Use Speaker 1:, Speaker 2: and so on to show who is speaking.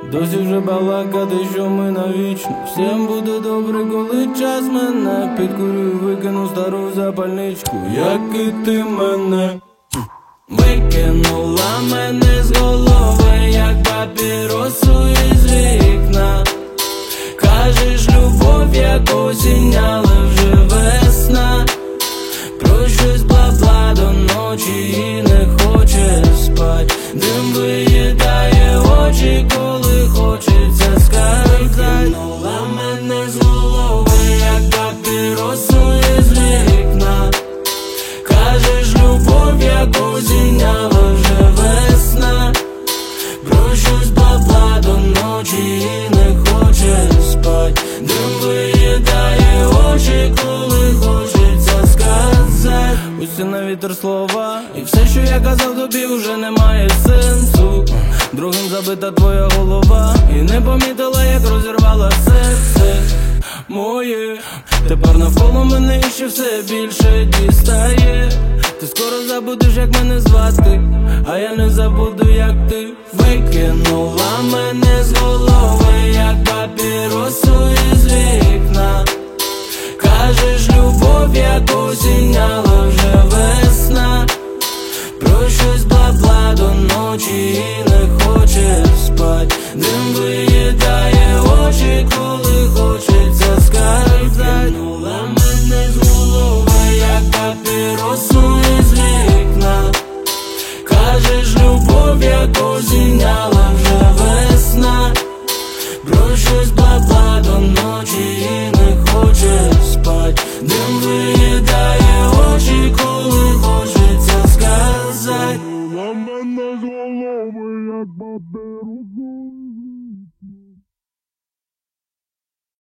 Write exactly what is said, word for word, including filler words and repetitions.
Speaker 1: Досі вже балакати, що ми навічно. Всім буде добре, коли час мене. Підкурю і викину стару запальничку, як і ти мене. Викинула мене з голови, як папіросу із вікна. Кажеш, любов, як осінь, але вже весна. Про щось бла-бла до ночі і не хоче спать. Дим виїдає очі, коли хочеться сказати. Викинула мене з голови, як папіросу із вікна. Кажеш, любов, як осінь, але вже весна. Про щось бла-бла до ночі і не хоче спать. Дим виїдає очі, коли хочеться сказати. Усі на вітер слова, і все, що я казав тобі, вже не має сенсу. Другим забита твоя голова, і не помітила, як розірвала серце моє. Тепер навколо мене ще все більше дістає. Ти скоро забудеш, як мене звати, а я не забуду, як ти. Викинула мене з голови, як папіросу із вікна. Кажеш, любов, як осінь, але вже весна. Про щось бла-бла до ночі і не хоче спать. Дим виїдає очі, коли хочеться сказати. Викинула мене з голови, як папіросу із вікна. Кажеш, любов, як осінь, але вже весна. Про щось бла-бла до ночі і не хоче спать. Дим виїдає очі, коли хочеться сказати.
Speaker 2: Викинула мене з голови, як папіросу